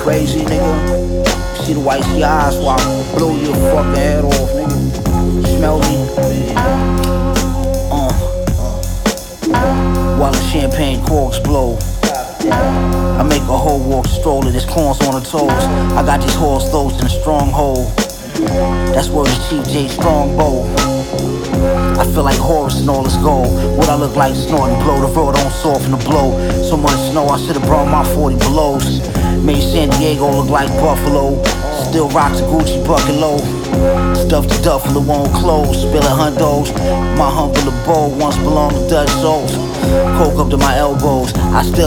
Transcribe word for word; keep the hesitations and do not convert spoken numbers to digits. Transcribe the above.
crazy, nigga? See the whites of your eyes while I blow your fucking head off, nigga. Smell me? Uh, uh. While the champagne corks blow, I make a whole walk stroller, there's corns on the toes. I got these horse throats in a stronghold. That's where it's Chief J Strongbow. I feel like Horace and all this gold. What I look like snorting blow, the road don't soften the blow. So much snow, I should've brought my forty belows. Made San Diego look like Buffalo. Still rocks a Gucci bucket low. Stuffed the duffel, it won't close. Spilling hundos, my humble abode once belonged to Dutch souls. Coke up to my elbows, I still